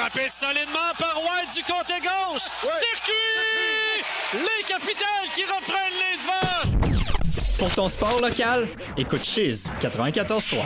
Frappé solidement par White du côté gauche. Ouais. Circuit! Les Capitals qui reprennent les devants. Pour ton sport local, écoute Chiz 94.3.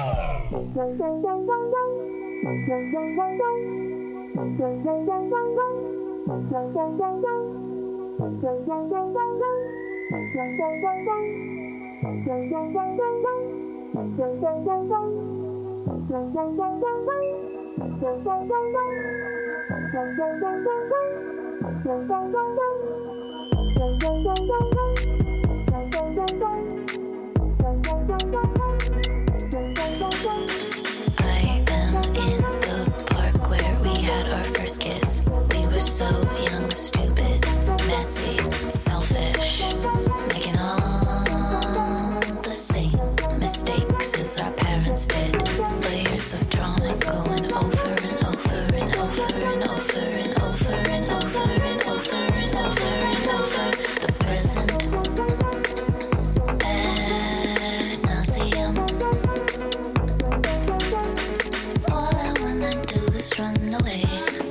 So young, stupid, messy, selfish, making all the same mistakes as our parents did. Layers of drama going over and over and over and over and over and over and over and over and over. The present ad nauseam. All I wanna do is run away.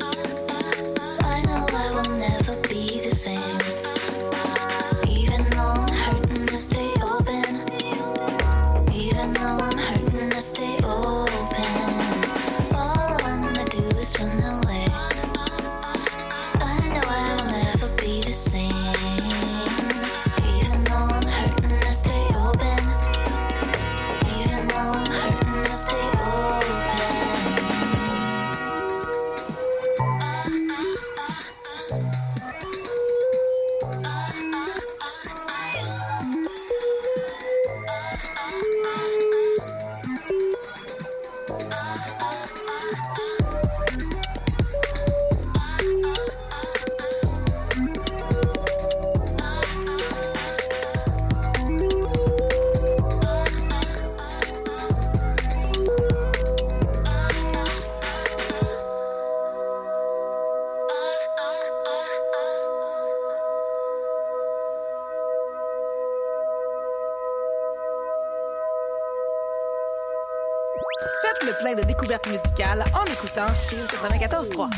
Faites le plein de découvertes musicales en écoutant Chiz 94.3.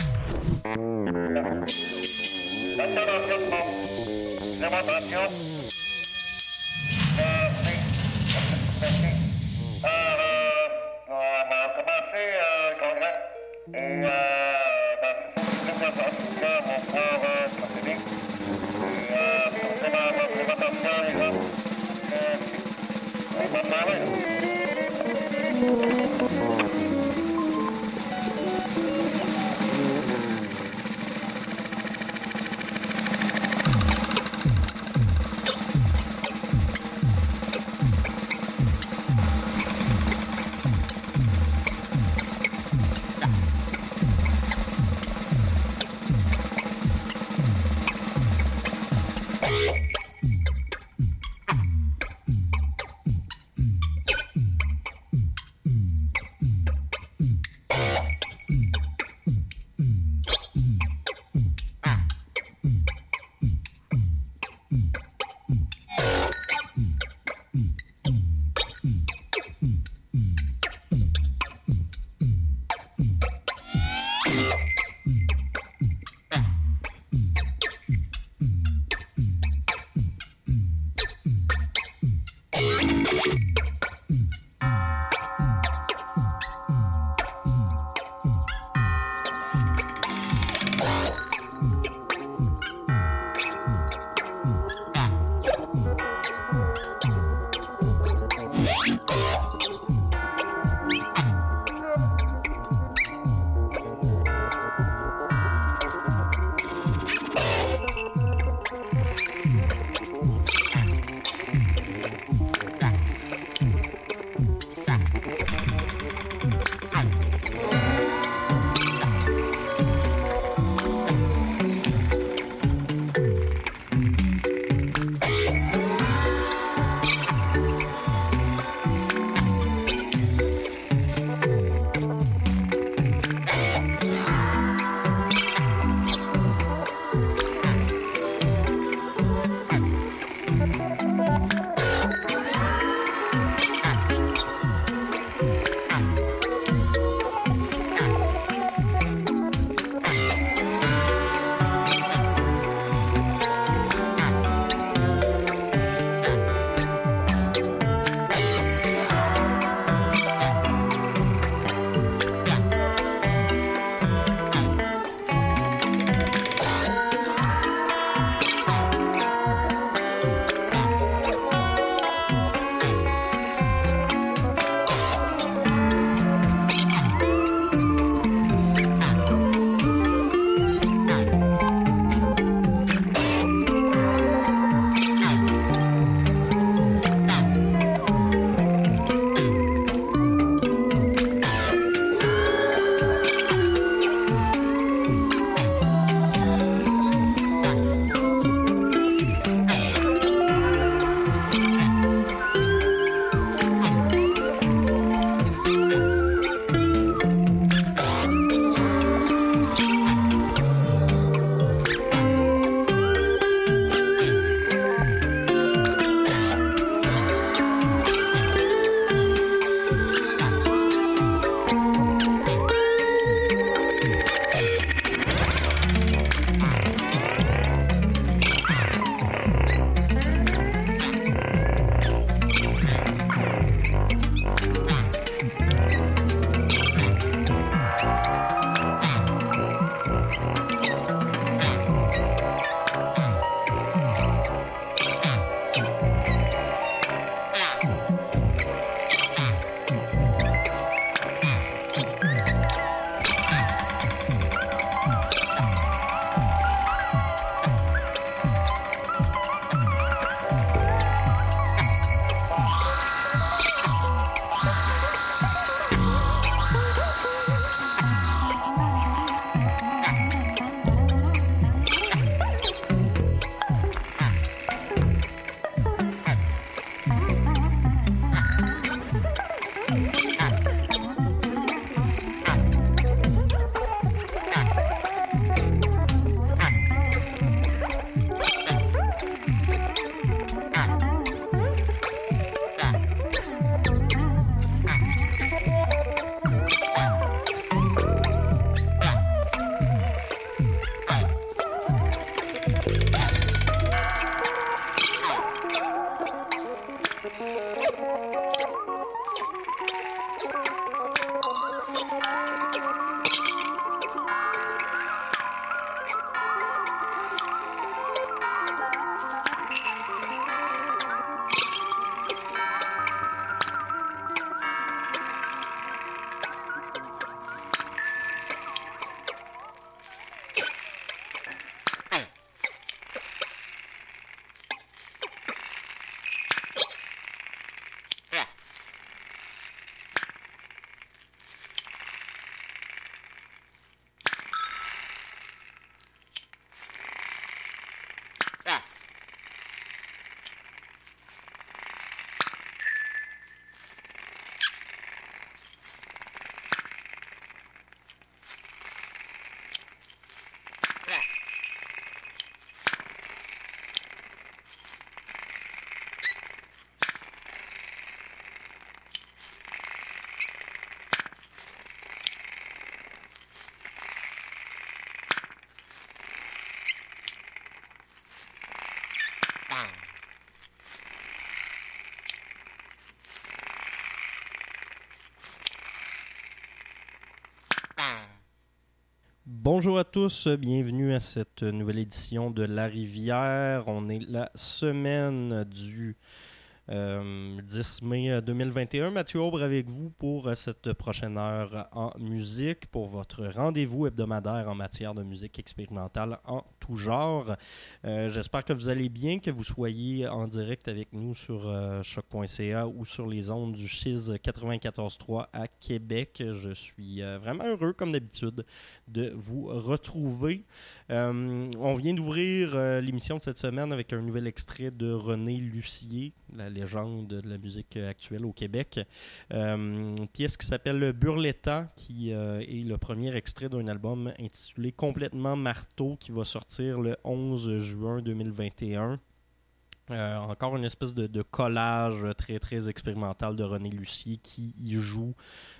Bonjour à tous, bienvenue à cette nouvelle édition de La Rivière. On est la semaine du 10 mai 2021. Mathieu Aubre avec vous pour cette prochaine heure en musique, pour votre rendez-vous hebdomadaire en matière de musique expérimentale en tout genre. J'espère que vous allez bien, que vous soyez en direct avec nous sur choc.ca ou sur les ondes du Chiz 94.3 à Québec. Je suis vraiment heureux, comme d'habitude, de vous retrouver. On vient d'ouvrir l'émission de cette semaine avec un nouvel extrait de René Lucier, la légende de la musique actuelle au Québec. Une pièce qui s'appelle Burletta, qui est le premier extrait d'un album intitulé Complètement Marteau, qui va sortir le 11 juin 2021. Encore une espèce de collage très très expérimental de René Lucier qui y joue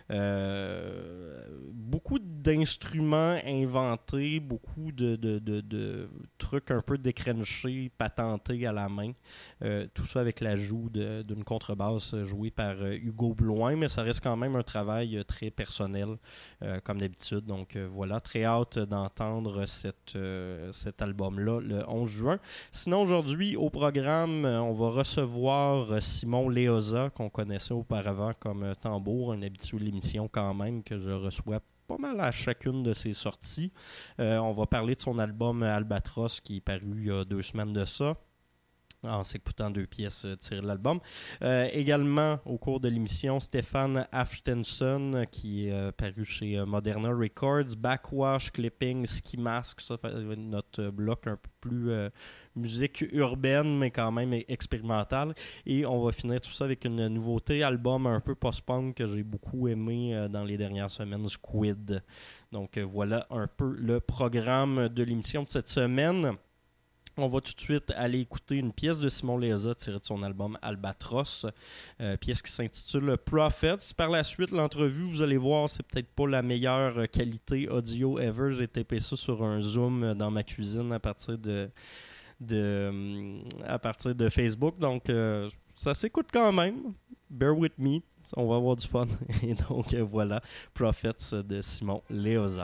beaucoup d'instruments inventés, beaucoup de trucs un peu décrenchés, patentés à la main. Tout ça avec l'ajout d'une contrebasse jouée par Hugo Blouin, mais ça reste quand même un travail très personnel, comme d'habitude. Donc voilà, très hâte d'entendre cet album-là le 11 juin. Sinon, aujourd'hui, au programme, on va recevoir Simon Léosa, qu'on connaissait auparavant comme tambour, un habitué de l'émission quand même, que je reçois pas mal à chacune de ses sorties. On va parler de son album Albatros, qui est paru il y a 2 semaines de ça, en s'écoutant 2 pièces tirées de l'album. Également, au cours de l'émission, Stéphane Aftenson, qui est paru chez Moderna Records, Backwash, Clipping, Ski Mask, ça fait notre bloc un peu plus musique urbaine, mais quand même expérimentale. Et on va finir tout ça avec une nouveauté, album un peu post-punk que j'ai beaucoup aimé dans les dernières semaines, Squid. Donc voilà un peu le programme de l'émission de cette semaine. On va tout de suite aller écouter une pièce de Simon Léosa tirée de son album Albatros, pièce qui s'intitule Prophets. Par la suite, l'entrevue, vous allez voir, c'est peut-être pas la meilleure qualité audio ever. J'ai tapé ça sur un Zoom dans ma cuisine à partir de Facebook. Donc, ça s'écoute quand même. Bear with me. On va avoir du fun. Et donc, voilà, Prophets de Simon Léosa.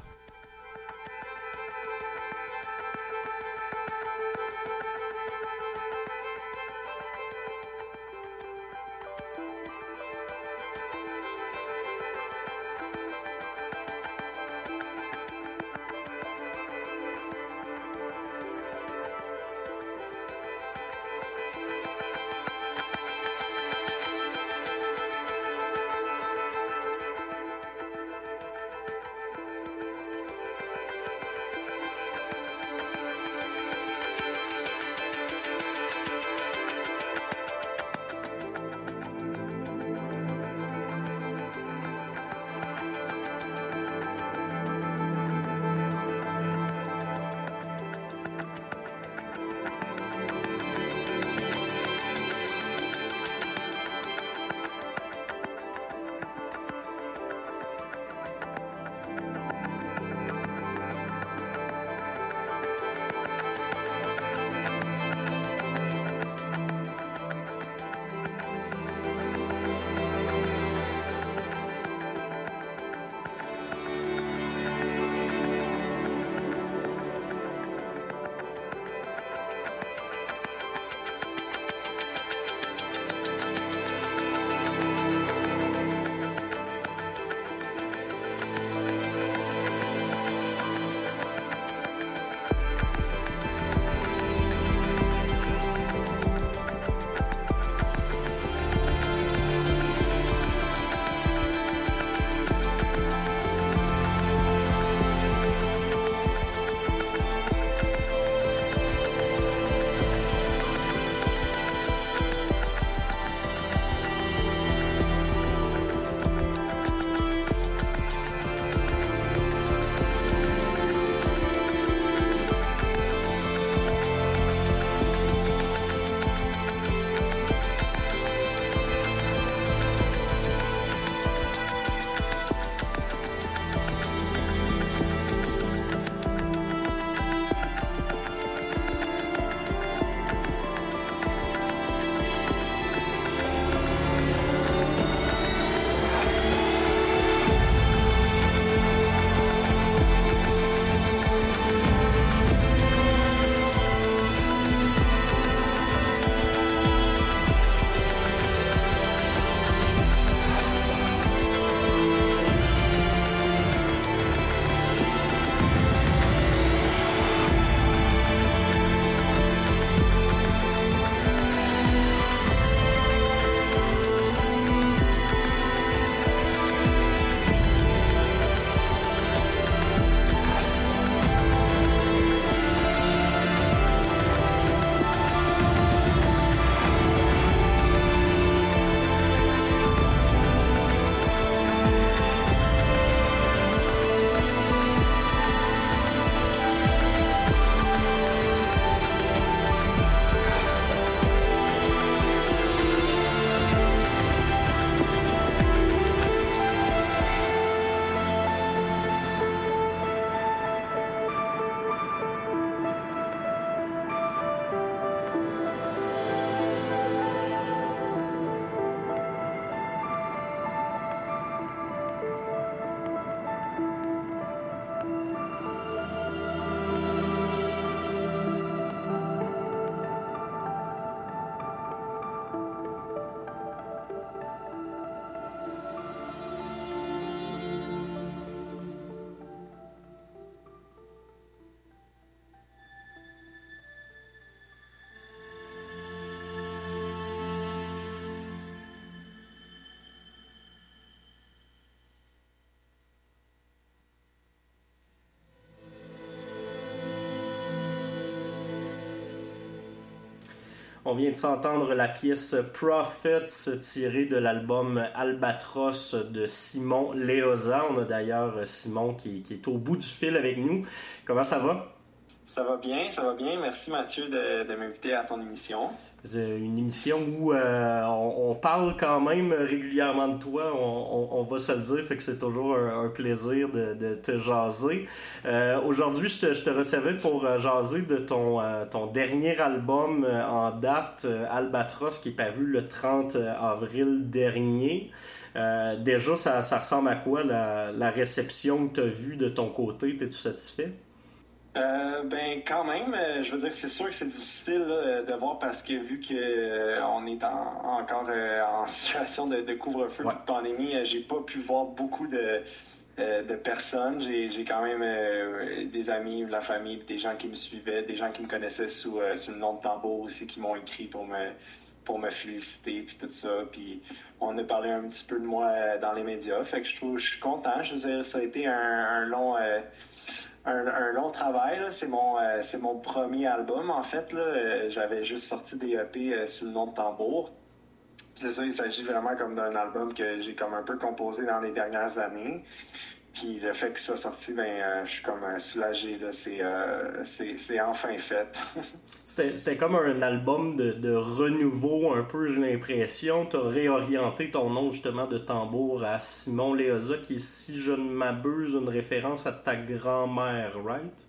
On vient de s'entendre la pièce Prophets tirée de l'album Albatros de Simon Léosa. On a d'ailleurs Simon qui est au bout du fil avec nous. Comment ça va? Ça va bien. Merci Mathieu de m'inviter à ton émission. Une émission où on parle quand même régulièrement de toi, on va se le dire, fait que c'est toujours un plaisir de te jaser. Aujourd'hui, je te recevais pour jaser de ton dernier album en date, Albatros, qui est paru le 30 avril dernier. Déjà, ça ressemble à quoi la réception que tu as vue de ton côté? T'es-tu satisfait? Quand même, je veux dire, c'est sûr que c'est difficile là, de voir parce que vu que on est encore en situation de couvre-feu, de pandémie, j'ai pas pu voir beaucoup de personnes. J'ai quand même des amis, de la famille, des gens qui me suivaient, des gens qui me connaissaient sous le nom de Tambour aussi, qui m'ont écrit pour me féliciter puis tout ça. Puis on a parlé un petit peu de moi dans les médias. Fait que je suis content. Je veux dire, ça a été un long travail, là. C'est mon premier album, en fait. Là. J'avais juste sorti des EP sous le nom de Tambour. C'est ça, il s'agit vraiment comme d'un album que j'ai comme un peu composé dans les dernières années. Puis le fait qu'il soit sorti, je suis comme soulagé. Là. C'est enfin fait. C'était comme un album de renouveau un peu, j'ai l'impression. Tu as réorienté ton nom justement de Tambour à Simon Léosa, qui est, si je ne m'abuse, une référence à ta grand-mère, right?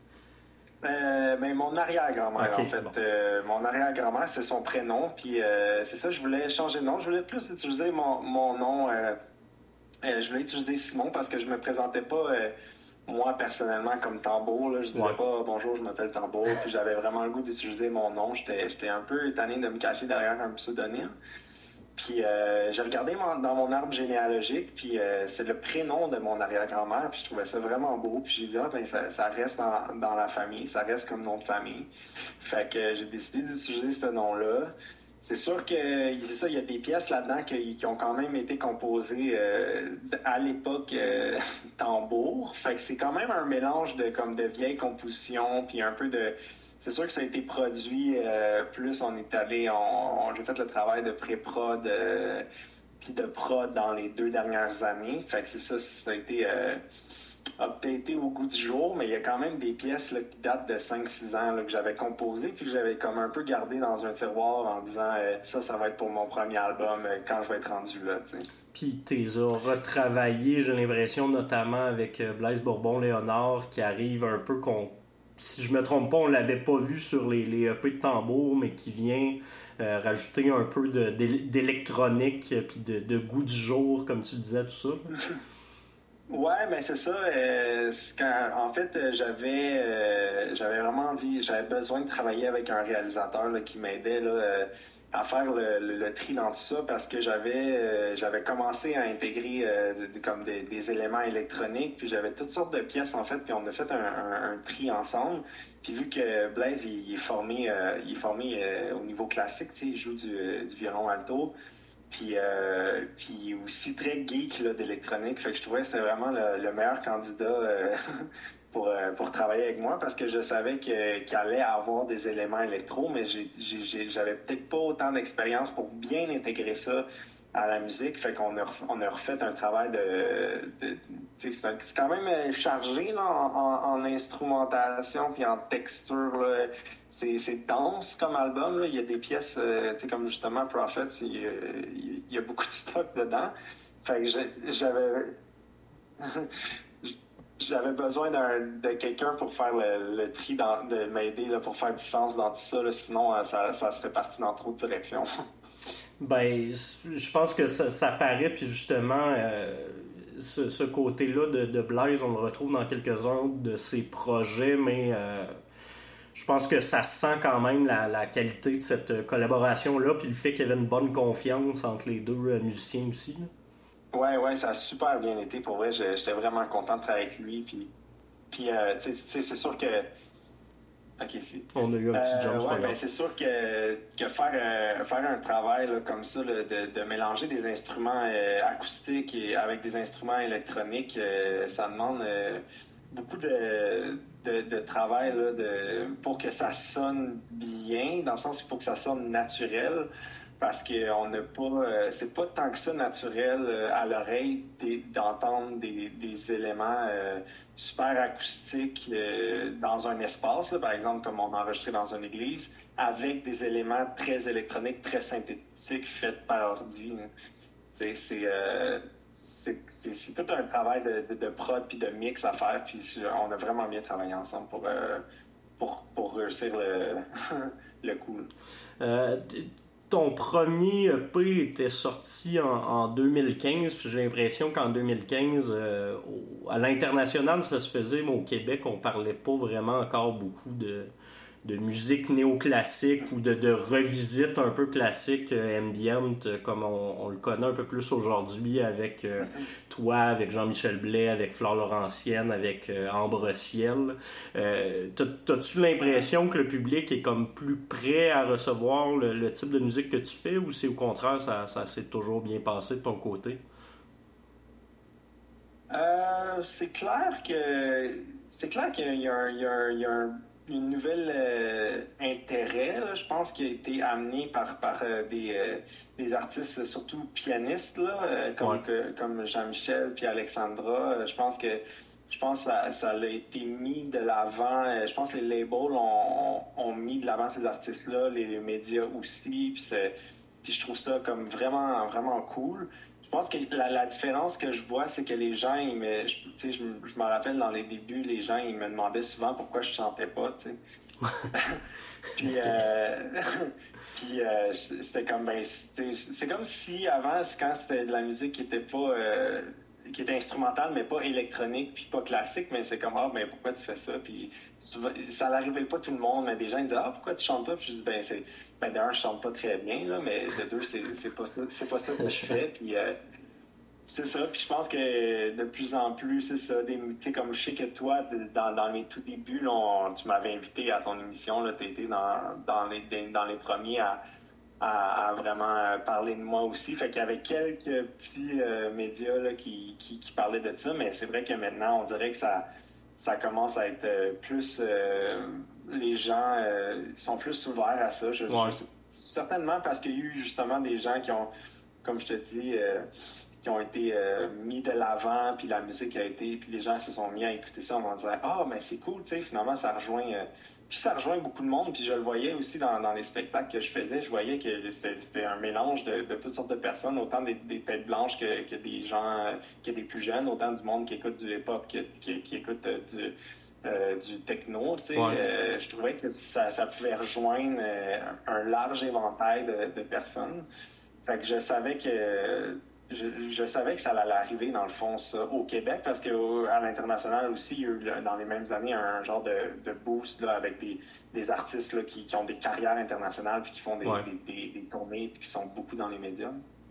Mon arrière-grand-mère, okay, en fait. Bon. Mon arrière-grand-mère, c'est son prénom. Puis c'est ça, je voulais changer de nom. Je voulais plus utiliser mon nom. Je voulais utiliser Simon parce que je me présentais pas, moi, personnellement, comme Tambour. Là. Je disais pas « Bonjour, je m'appelle Tambour ». Puis j'avais vraiment le goût d'utiliser mon nom. J'étais un peu étonné de me cacher derrière un pseudonyme. Puis j'ai regardé dans mon arbre généalogique, puis c'est le prénom de mon arrière-grand-mère, puis je trouvais ça vraiment beau. Puis j'ai dit ça reste dans la famille, ça reste comme nom de famille. Fait que j'ai décidé d'utiliser ce nom-là. C'est sûr que c'est ça, il y a des pièces là-dedans qui ont quand même été composées à l'époque Tambour. Fait que c'est quand même un mélange de vieilles compositions, puis un peu de... C'est sûr que ça a été produit plus, on est allé... J'ai fait le travail de pré-prod puis de prod dans les 2 dernières années. Fait que c'est ça a été updaté au goût du jour, mais il y a quand même des pièces là, qui datent de 5-6 ans là, que j'avais composées puis que j'avais comme un peu gardé dans un tiroir en disant ça va être pour mon premier album quand je vais être rendu là, tu sais. Puis tu les as retravaillés, j'ai l'impression, notamment avec Blaise Bourbon-Léonard, qui arrive un peu si je me trompe pas, on l'avait pas vu sur les EP de Tambour, mais qui vient rajouter un peu d'électronique puis de goût du jour, comme tu disais, tout ça. Ouais, mais c'est ça. En fait, j'avais vraiment j'avais besoin de travailler avec un réalisateur là, qui m'aidait là, à faire le tri dans tout ça parce que j'avais commencé à intégrer comme des éléments électroniques, puis j'avais toutes sortes de pièces en fait, puis on a fait un tri ensemble. Puis vu que Blaise il est formé au niveau classique, tu sais, il joue du violon alto. Puis aussi très geek là, d'électronique. Fait que je trouvais que c'était vraiment le meilleur candidat pour travailler avec moi parce que je savais qu'il allait avoir des éléments électro, mais j'avais peut-être pas autant d'expérience pour bien intégrer ça à la musique. Fait qu'on a refait un travail c'est quand même chargé là, en instrumentation puis en texture. Là. C'est dense comme album. Là. Il y a des pièces, comme justement Prophets, il y a beaucoup de stock dedans. Fait que j'avais besoin de quelqu'un pour faire le tri, de m'aider là, pour faire du sens dans tout ça. Là. Sinon, ça serait parti dans trop de directions. Ben, je pense que ça paraît, puis justement, ce côté-là de Blaise, on le retrouve dans quelques-uns de ses projets, mais je pense que ça sent quand même la qualité de cette collaboration-là, puis le fait qu'il y avait une bonne confiance entre les 2 musiciens aussi. Ouais, ça a super bien été, pour vrai. J'étais vraiment content de travailler avec lui, puis tu sais, c'est sûr que... OK, on a eu un petit jump. C'est sûr que faire un travail là, comme ça, là, de mélanger des instruments acoustiques avec des instruments électroniques, ça demande beaucoup de travail là, pour que ça sonne bien, dans le sens qu'il faut que ça sonne naturel, parce qu'on n'a pas, c'est pas tant que ça naturel à l'oreille d'entendre des éléments super acoustiques dans un espace, là, par exemple comme on a enregistré dans une église, avec des éléments très électroniques, très synthétiques faits par ordi. C'est tout un travail de prod puis de mix à faire, puis on a vraiment bien travaillé ensemble pour réussir le coup. Ton premier EP était sorti en 2015, puis j'ai l'impression qu'en 2015, à l'international, ça se faisait, mais au Québec, on parlait pas vraiment encore beaucoup de musique néoclassique ou de revisite un peu classique ambient, comme on le connaît un peu plus aujourd'hui avec toi, avec Jean-Michel Blais, avec Flore Laurentienne, avec Ambre Ciel. T'as-tu l'impression que le public est comme plus prêt à recevoir le type de musique que tu fais, ou c'est au contraire, ça s'est toujours bien passé de ton côté? C'est clair qu'il y a une nouvelle intérêt, là, je pense, qui a été amené par des artistes, surtout pianistes, là, comme Jean-Michel puis Alexandra. Je pense que ça a été mis de l'avant. Je pense que les labels ont mis de l'avant ces artistes-là, les médias aussi. Puis je trouve ça comme vraiment, vraiment cool. Je pense que la différence que je vois, c'est que les gens, je me rappelle dans les débuts, les gens, ils me demandaient souvent pourquoi je chantais pas, tu sais. Puis c'était comme, c'est comme si avant, quand c'était de la musique qui était pas, qui était instrumentale, mais pas électronique, puis pas classique, mais c'est comme, ben pourquoi tu fais ça? Puis ça n'arrivait pas tout le monde, mais des gens ils disaient, pourquoi tu chantes pas? Puis je dis, d'un, je chante pas très bien, là, mais de deux, c'est pas ça que je fais. Puis c'est ça. Puis je pense que de plus en plus, c'est ça. Tu sais, comme je sais que toi, dans mes tout débuts, là, tu m'avais invité à ton émission, là, tu étais dans les premiers à vraiment parler de moi aussi. Fait qu'il y avait quelques petits médias là, qui parlaient de ça, mais c'est vrai que maintenant, on dirait que ça commence à être plus... les gens sont plus ouverts à ça. Certainement parce qu'il y a eu justement des gens qui ont, comme je te dis, qui ont été mis de l'avant, puis la musique a été, puis les gens se sont mis à écouter ça en disant mais c'est cool, tu sais, finalement ça rejoint puis ça rejoint beaucoup de monde, puis je le voyais aussi dans les spectacles que je faisais, je voyais que c'était un mélange de toutes sortes de personnes, autant des têtes blanches que des gens, que des plus jeunes, autant du monde qui écoute du hip-hop qui écoute du techno, tu sais. Je trouvais que ça pouvait rejoindre un large éventail de personnes. Fait que je savais que ça allait arriver, dans le fond, ça, au Québec, parce qu'à l'international aussi, il y a eu, dans les mêmes années, un genre de boost là, avec des artistes là, qui ont des carrières internationales, puis qui font des tournées, puis qui sont beaucoup dans les médias.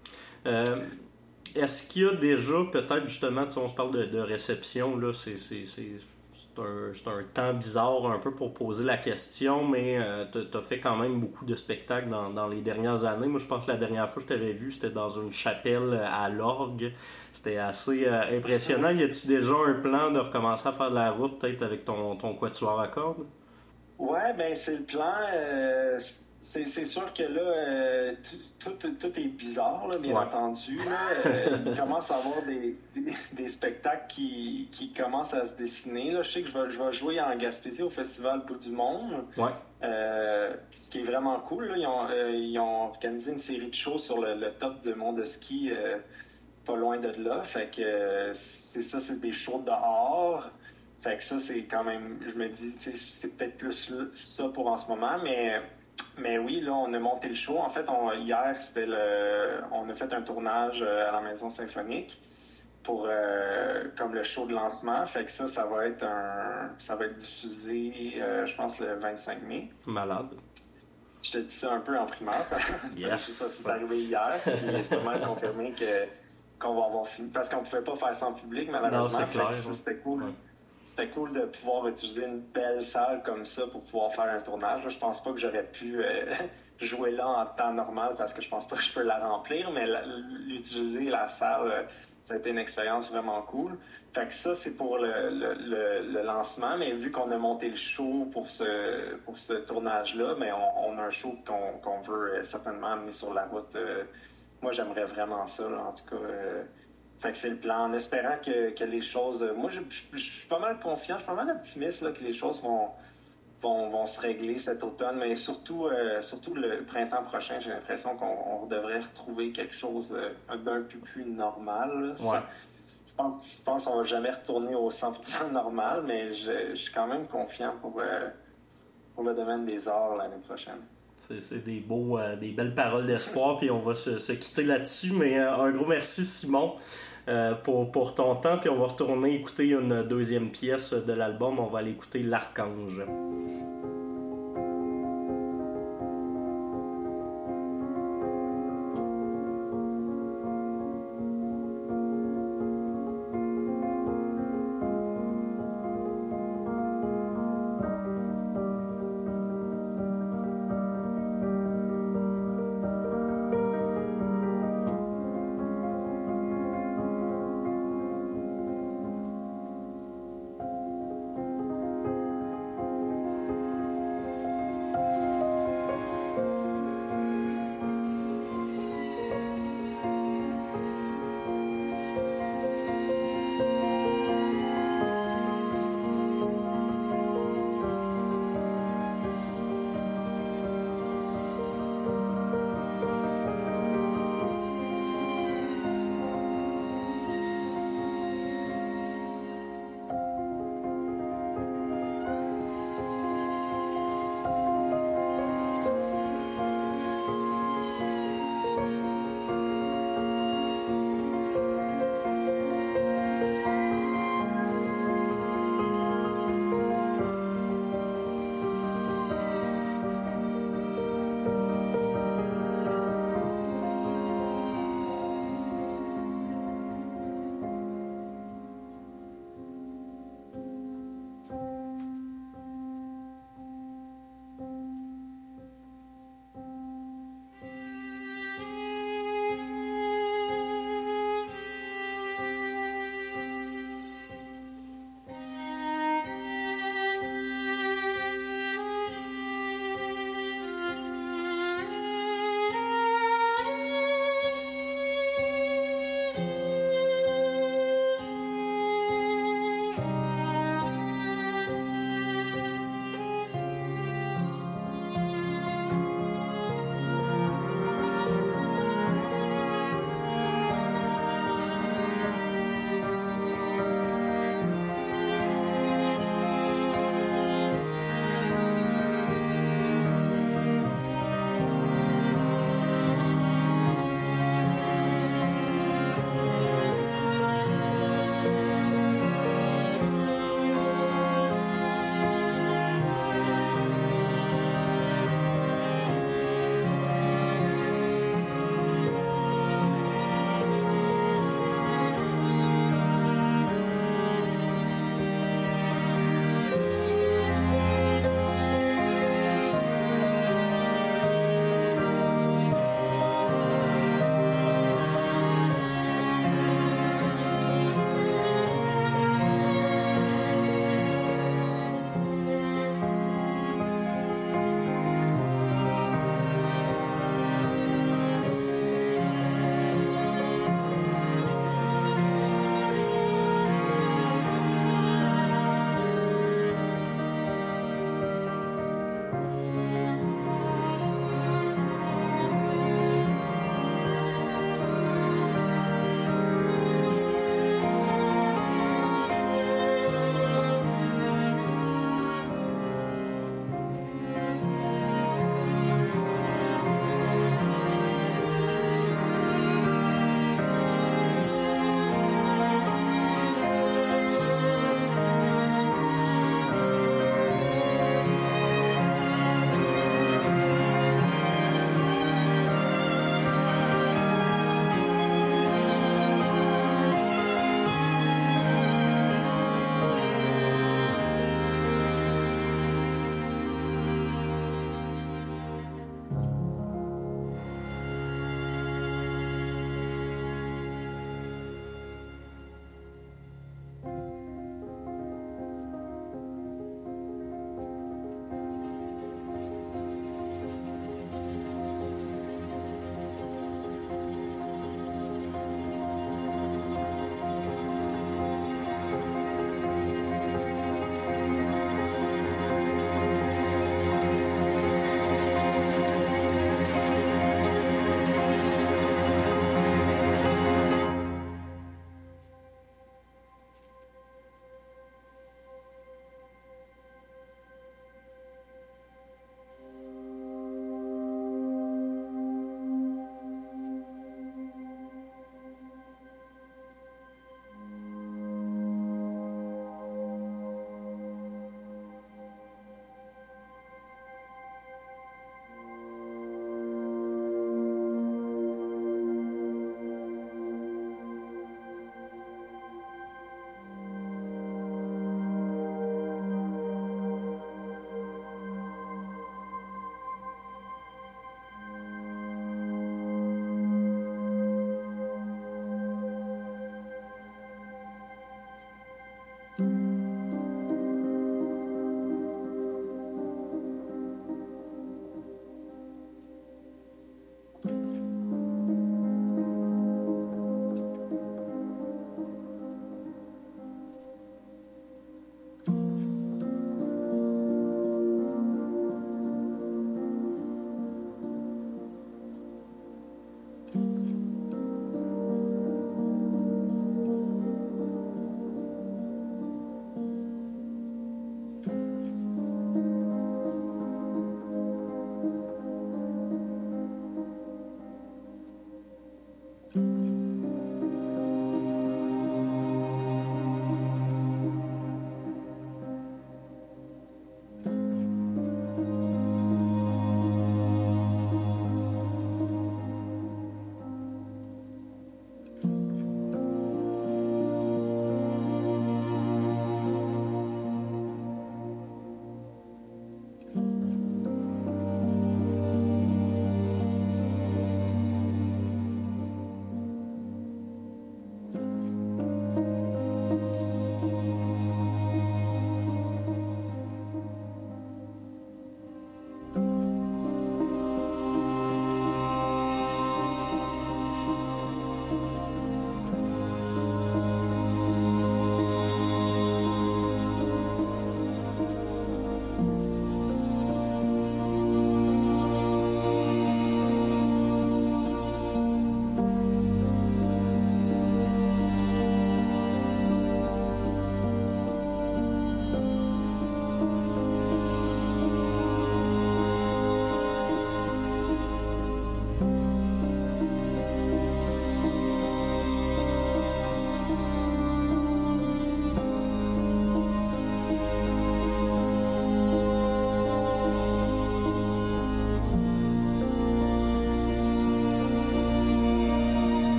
Est-ce qu'il y a déjà, peut-être, justement, on se parle de réception, là, c'est un temps bizarre un peu pour poser la question, mais tu as fait quand même beaucoup de spectacles dans les dernières années. Moi, je pense que la dernière fois que je t'avais vu, c'était dans une chapelle à l'orgue. C'était assez impressionnant. Y a-tu déjà un plan de recommencer à faire de la route, peut-être avec ton quatuor à cordes? Ouais, ben c'est le plan. C'est sûr que là, tout est bizarre, là, bien entendu. Là. Il commence à y avoir des spectacles qui commencent à se dessiner. Là. Je sais que je vais jouer en Gaspésie au Festival Bout du Monde. Ouais. Ce qui est vraiment cool. Là. Ils ont organisé une série de shows sur le top de mont de ski, pas loin de là. Fait que c'est des shows dehors. Fait que ça, c'est quand même, je me dis, c'est peut-être plus ça pour en ce moment, mais oui, là, on a monté le show. En fait, hier, on a fait un tournage à la Maison Symphonique pour comme le show de lancement. Fait que ça va être diffusé, je pense, le 25 mai. Malade. Je te dis ça un peu en primaire. Yes! C'est arrivé hier. C'est pas mal confirmé qu'on va avoir fini. Parce qu'on pouvait pas faire ça en public, malheureusement. Non, c'est clair. Ça, c'était cool. Ouais. C'était cool de pouvoir utiliser une belle salle comme ça pour pouvoir faire un tournage. Je pense pas que j'aurais pu jouer là en temps normal parce que je pense pas que je peux la remplir, mais l'utiliser la salle, Ça a été une expérience vraiment cool. Fait que ça, c'est pour le lancement, mais vu qu'on a monté le show pour ce tournage-là, mais on a un show qu'on veut certainement amener sur la route. Moi, j'aimerais vraiment ça, là, en tout cas. Fait que c'est le plan, en espérant que les choses... moi, je suis pas mal confiant, je suis pas mal optimiste là, que les choses vont se régler cet automne, mais surtout le printemps prochain, j'ai l'impression qu'on devrait retrouver quelque chose d'un peu plus normal. Ouais. Je pense qu'on va jamais retourner au 100% normal, mais je suis quand même confiant pour le domaine des arts l'année prochaine. C'est des belles paroles d'espoir, puis on va se quitter là-dessus, mais un gros merci Simon pour ton temps, puis on va retourner écouter une deuxième pièce de l'album, on va aller écouter L'Archange.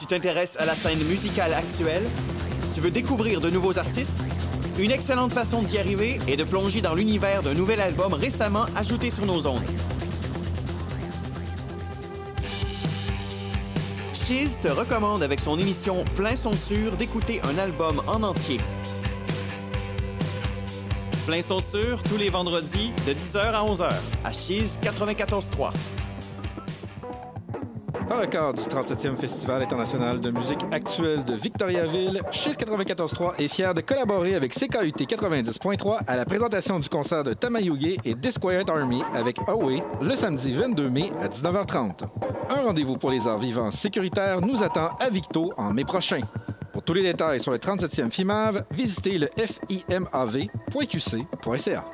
Tu t'intéresses à la scène musicale actuelle? Tu veux découvrir de nouveaux artistes? Une excellente façon d'y arriver est de plonger dans l'univers d'un nouvel album récemment ajouté sur nos ondes. Chiz te recommande avec son émission Plein son sûr d'écouter un album en entier. Plein son sûr tous les vendredis de 10h à 11h à Chiz 94.3. Dans le cadre du 37e Festival international de musique actuelle de Victoriaville, Chiz 94.3 est fier de collaborer avec CKUT 90.3 à la présentation du concert de Tamayuge et Disquiet Army avec Away le samedi 22 mai à 19h30. Un rendez-vous pour les arts vivants sécuritaires nous attend à Victo en mai prochain. Pour tous les détails sur le 37e FIMAV, visitez le fimav.qc.ca.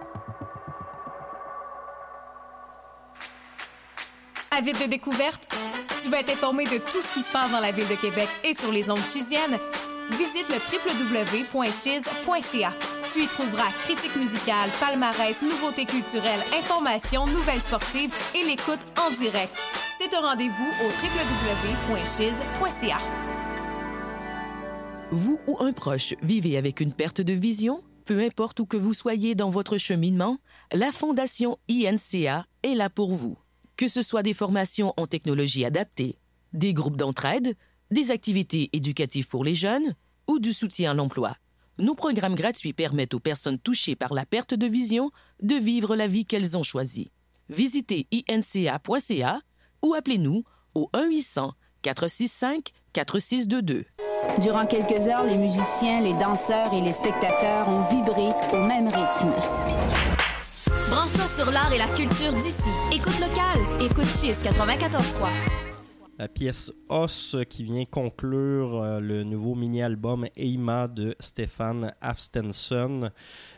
Avide de découvertes? Tu veux être informé de tout ce qui se passe dans la ville de Québec et sur les ondes chiziennes? Visite le www.chiz.ca. Tu y trouveras critiques musicales, palmarès, nouveautés culturelles, informations, nouvelles sportives et l'écoute en direct. C'est un rendez-vous au www.chiz.ca. Vous ou un proche vivez avec une perte de vision? Peu importe où que vous soyez dans votre cheminement, la Fondation INCA est là pour vous. Que ce soit des formations en technologie adaptée, des groupes d'entraide, des activités éducatives pour les jeunes ou du soutien à l'emploi, nos programmes gratuits permettent aux personnes touchées par la perte de vision de vivre la vie qu'elles ont choisie. Visitez inca.ca ou appelez-nous au 1-800-465-4622. Durant quelques heures, les musiciens, les danseurs et les spectateurs ont vibré au même rythme. Branche-toi sur l'art et la culture d'ici. Écoute locale. Écoute Chiz 94.3. La pièce Os qui vient conclure le nouveau mini-album Eima de Stefan Afstensson,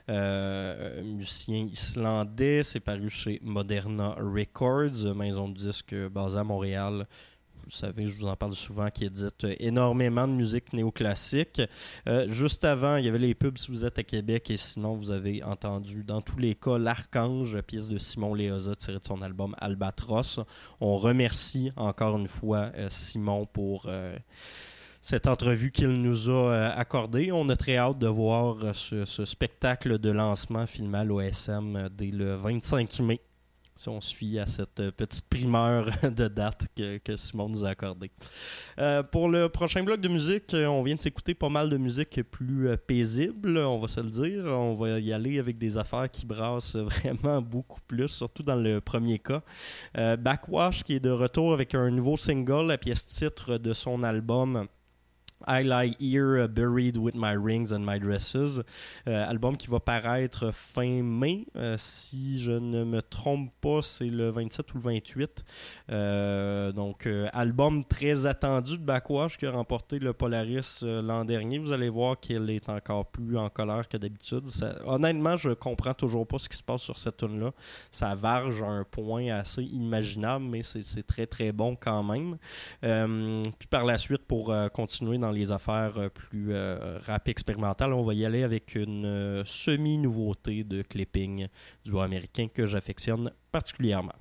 musicien islandais. C'est paru chez Moderna Records, maison de disques basée à Montréal. Vous savez, je vous en parle souvent, qui édite énormément de musique néoclassique. Juste avant, il y avait les pubs si vous êtes à Québec, et sinon, vous avez entendu, dans tous les cas, L'Archange, pièce de Simon Léosa tirée de son album Albatros. On remercie encore une fois Simon pour cette entrevue qu'il nous a accordée. On a très hâte de voir ce spectacle de lancement filmé à l'OSM dès le 25 mai. Si on se fie à cette petite primeur de date que Simon nous a accordée. Pour le prochain bloc de musique, on vient de s'écouter pas mal de musique plus paisible, on va se le dire. On va y aller avec des affaires qui brassent vraiment beaucoup plus, surtout dans le premier cas. Backwash qui est de retour avec un nouveau single, la pièce titre de son album I Lie Here Buried With My Rings and My Dresses, album qui va paraître fin mai, si je ne me trompe pas, c'est le 27 ou le 28. Donc album très attendu de Backwash qui a remporté le Polaris l'an dernier. Vous allez voir qu'il est encore plus en colère que d'habitude. Honnêtement, je comprends toujours pas ce qui se passe sur cette tune-là. Ça varge à un point assez inimaginable, mais c'est très très bon quand même. Puis par la suite, pour continuer dans les affaires plus rap expérimentales, on va y aller avec une semi-nouveauté de clipping duo américain que j'affectionne particulièrement.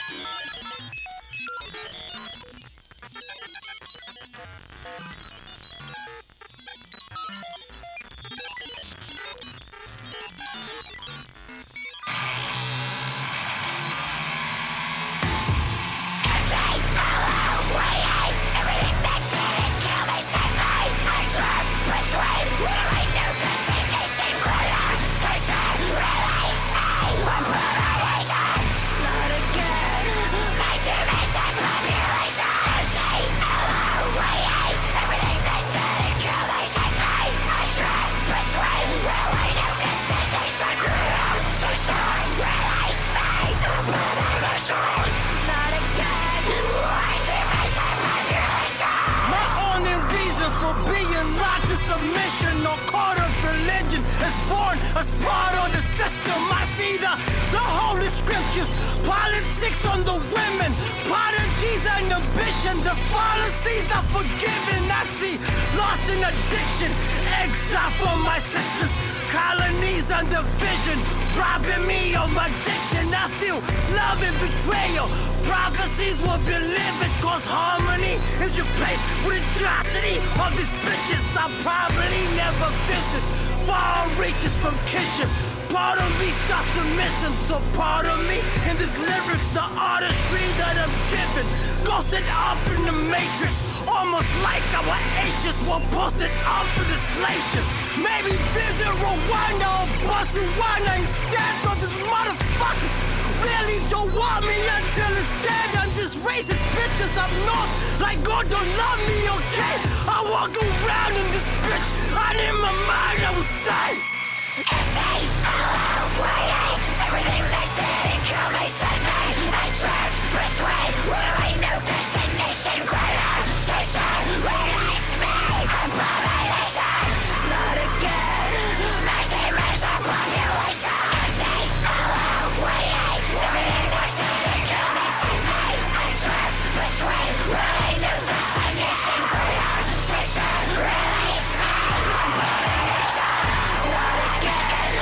Submission or court of religion is born as part of the system. I see the holy scriptures, politics on the women, prodigies Colonies and ambition, the fallacies are forgiven. I see lost in addiction, exile for my sisters. Colonies and division, robbing me of my diction. I feel love and betrayal. Prophecies will be living, cause harmony is replaced with atrocity. Of these bitches I'll probably never visit. Far reaches from Kishin. Part of me starts to miss him, so part of me in this lyrics, the artistry that I'm given, ghosted up in the matrix, almost like our ashes were posted up in the slave ships. Maybe visit Rwanda or Botswana instead, cause these motherfuckers really don't want me until it's dead. And these racist bitches up north, like God don't love me, okay? I walk around in this bitch, and in my mind I was saying, empty, hollow, waiting. Everything that didn't kill me sent me. I drift between where I know destination. Greater station, release me. Abomination, not again. My demons are population. Empty, hollow, waiting. Everything that didn't kill me sent me. I drift between where I know destination. Greater station, release me. Abomination, not again.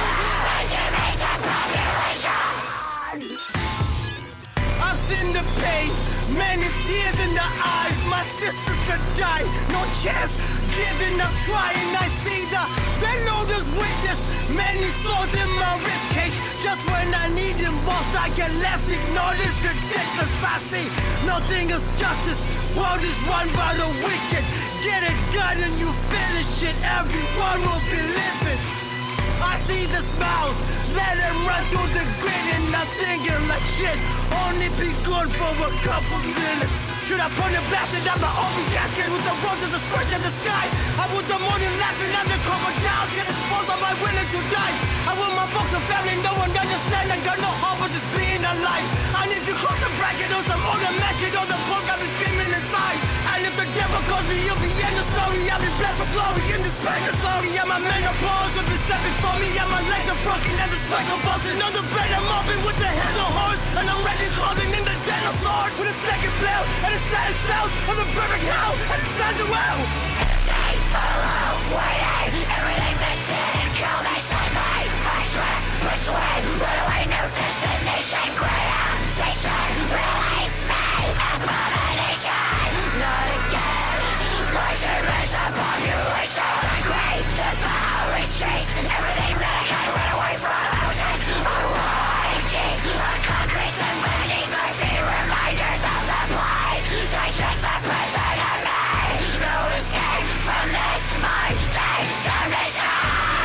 I've seen the pain, many tears in the eyes. My sisters have died, no chance, giving up trying. I see the loader's witness, many swords in my ribcage. Just when I need it most, I get left ignored. It's ridiculous. I see nothing is justice. World is run by the wicked. Get a gun and you finish it. Everyone will be living. I see the smiles, let it run through the grin. And I'm thinking like shit, only be good for a couple minutes. Should I put a blasted at my open casket with the roses that spread in the sky? I want the morning laughing and the crocodiles get exposed. Am I willing to die? I want my folks and family, no one understand. I got no hope of just being alive. And if you cross the bracket or some other match, you know the book got me screaming inside. And if the devil calls me, you'll be in the story. I'll be blessed for glory in this purgatory. Yeah, my menopause will be set before me. Yeah, my legs are broken and the sweat convulsing on the bed. I'm open with the head of horse, and I'm ready clothing in the den of swords with a snake and blow and the saddest cells of the perfect hell and the signs of well. Empty, hollow, waiting. Everything that didn't kill me sent me. I drift between where I know destination. Greater station, release me. Abomination, not again. My demons are population. Great devouring streets. Everything that I can run away from. Houses, a rotting teeth. A concrete tongue beneath my feet. Reminders of the place. Digest the present of me. No escape from this, my day damnation.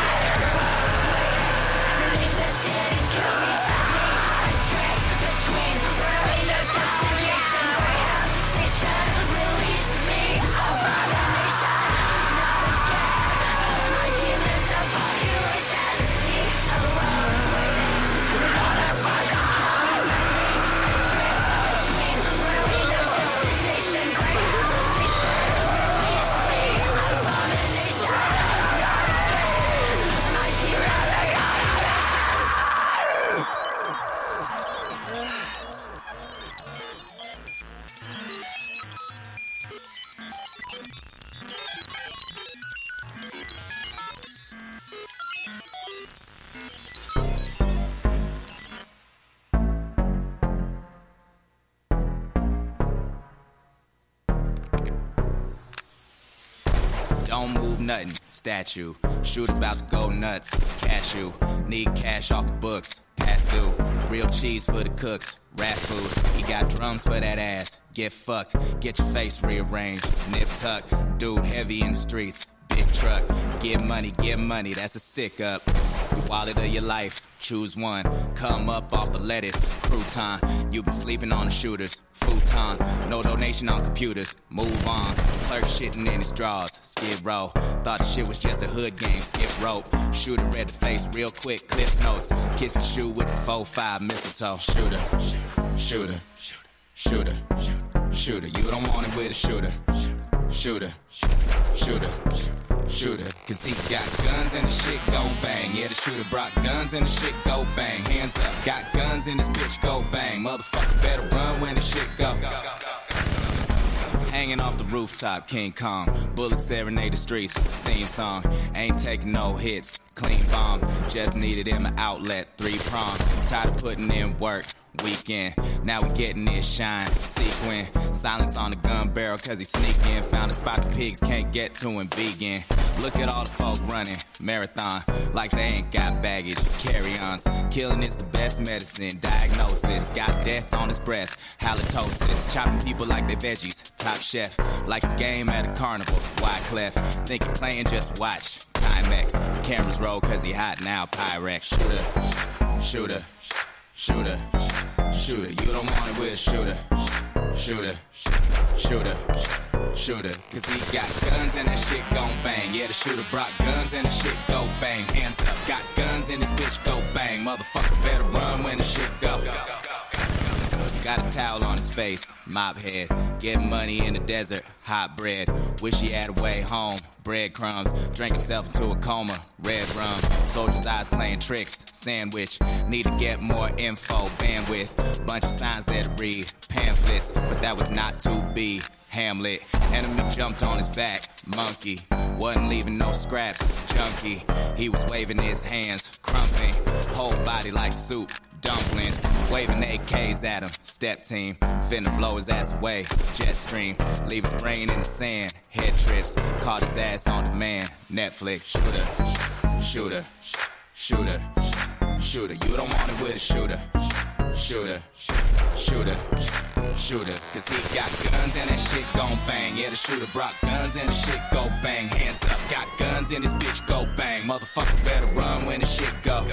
Release that didn't kill me, sent me. I drift between religious destination. Greater station, release me. Abomination, not again. My demons are population. Stay alone, waiting. Motherfuckers. I drift between religious destination. Greater station, release me. Abomination, not again. My demons are Don't move nothing, statue. Shoot about to go nuts, cashew. Need cash off the books, pass through. Real cheese for the cooks, rap food. He got drums for that ass, get fucked. Get your face rearranged, nip tuck. Dude heavy in the streets, big truck. Get money, that's a stick up. Your wallet of your life, choose one. Come up off the lettuce, crouton. You been sleeping on the shooters, futon. No donation on computers, move on. Clerk shitting in his drawers, skid row. Thought the shit was just a hood game, skip rope. Shooter read the face real quick, Cliff's notes. Kiss the shoe with the 4-5 mistletoe. Shooter. You don't want it with a shooter. Cause he got guns and the shit go bang. Yeah, the shooter brought guns and the shit go bang. Hands up, got guns and this bitch go bang. Motherfucker better run when the shit go. Hanging off the rooftop, King Kong. Bullets serenade the streets, theme song. Ain't taking no hits, clean bomb. Just needed him an outlet, 3-prong. Tired of putting in work. Weekend, now we getting this shine. Sequin, silence on the gun barrel cause he sneaking. Found a spot the pigs can't get to him, vegan. Look at all the folk running, marathon. Like they ain't got baggage, carry-ons. Killing is the best medicine, diagnosis. Got death on his breath, halitosis. Chopping people like they veggies, top chef. Like a game at a carnival, Wyclef. Think you playing, just watch. Timex, cameras roll cause he hot now, Pyrex. Shooter, shooter, shooter, you don't want it with a shooter. Shooter, shooter, shooter, cause he got guns and that shit gon' bang. Yeah, the shooter brought guns and the shit go bang. Hands up, got guns and this bitch go bang. Motherfucker better run when the shit go. Got a towel on his face, mop head. Getting money in the desert, hot bread. Wish he had a way home, breadcrumbs. Drank himself into a coma, red rum. Soldier's eyes playing tricks, sandwich. Need to get more info, bandwidth. Bunch of signs that read, pamphlets. But that was not to be. Hamlet, enemy jumped on his back, monkey. Wasn't leaving no scraps, junkie. He was waving his hands, crumping. Whole body like soup. Dumplings, waving AKs at him, step team, finna blow his ass away, jet stream, leave his brain in the sand, head trips, caught his ass on demand, Netflix, shooter, shooter, shooter, you don't want it with a shooter, shooter, shooter, shooter, cause he got guns and that shit gon' bang, yeah the shooter brought guns and the shit go bang, hands up, got guns and this bitch go bang, motherfucker better run when the shit go.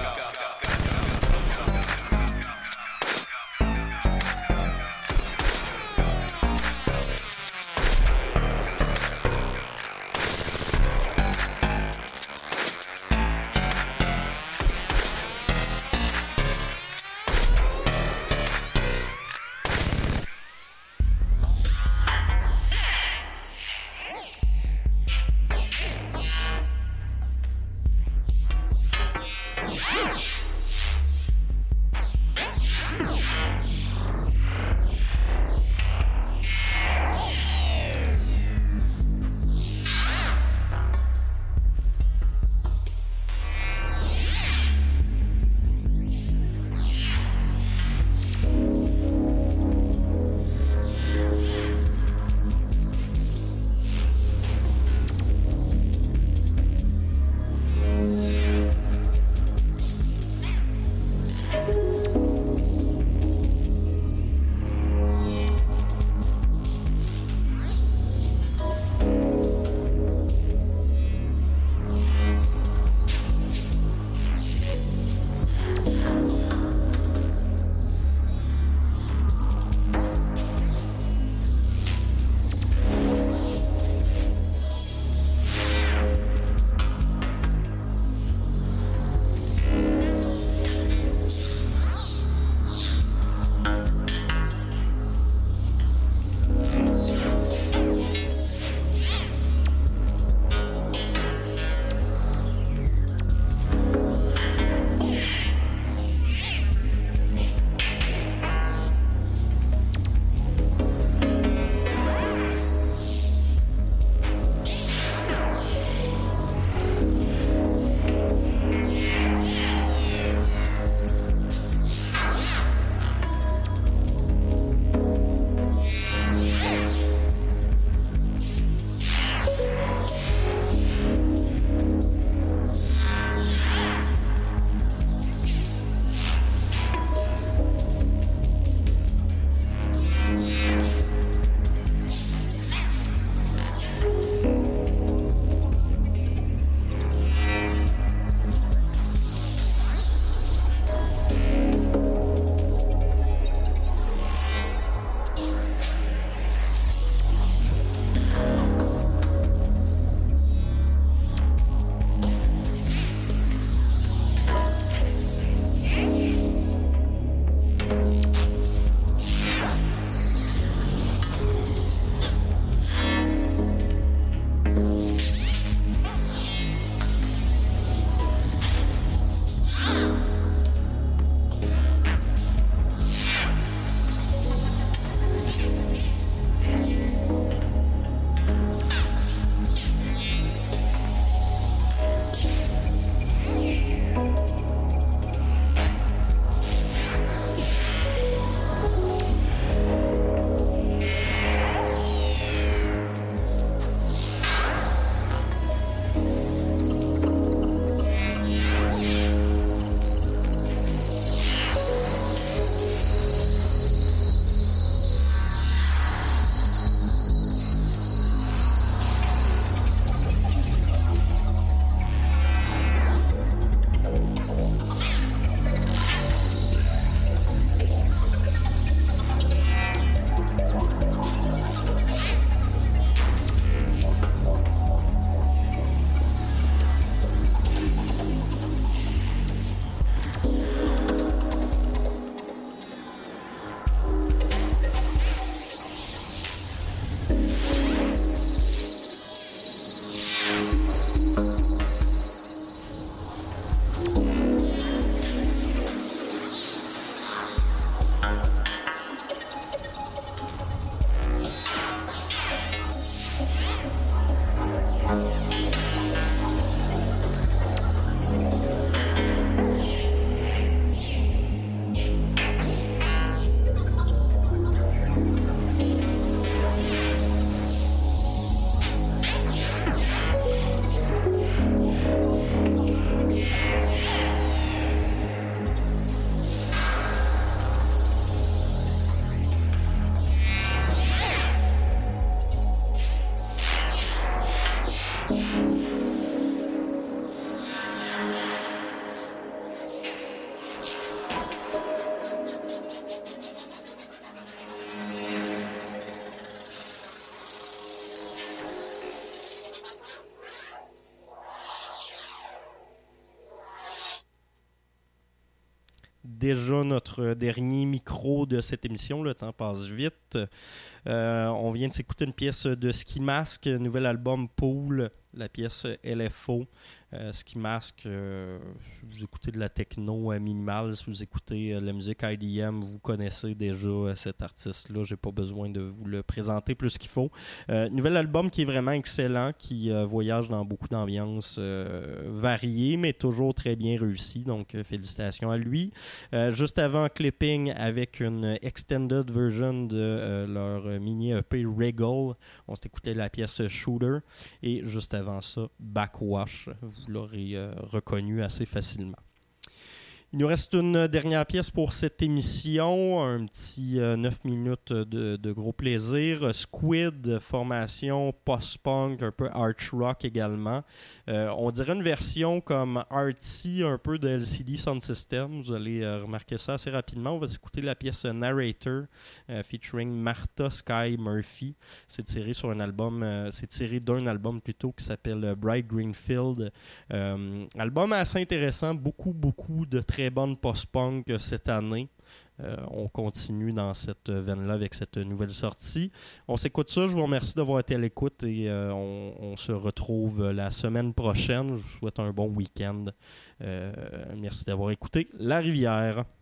déjà notre dernier micro de cette émission. Le temps passe vite. On vient de s'écouter une pièce de Ski Mask, nouvel album Pool, la pièce LFO. Ski Mask, si vous écoutez de la techno minimale, si vous écoutez la musique IDM, vous connaissez déjà cet artiste-là. J'ai pas besoin de vous le présenter plus qu'il faut. Nouvel album qui est vraiment excellent, qui voyage dans beaucoup d'ambiances variées, mais toujours très bien réussi. Donc, félicitations à lui. Juste avant, Clipping avec une extended version de leur mini-EP Regal. On s'est écouté la pièce Shooter. Et juste avant ça, Backwash. Vous l'aurez reconnu assez facilement. Il nous reste une dernière pièce pour cette émission, un petit 9 minutes de gros plaisir. Squid, formation post-punk, un peu arch rock également. On dirait une version comme artsy, un peu de LCD Sound System. Vous allez remarquer ça assez rapidement. On va écouter la pièce Narrator featuring Martha Sky Murphy. C'est tiré sur un album, c'est tiré d'un album plutôt qui s'appelle Bright Greenfield. Album assez intéressant, beaucoup de très bonne post-punk cette année. On continue dans cette veine-là avec cette nouvelle sortie. On s'écoute ça. Je vous remercie d'avoir été à l'écoute et on se retrouve la semaine prochaine. Je vous souhaite un bon week-end. Merci d'avoir écouté La Rivière.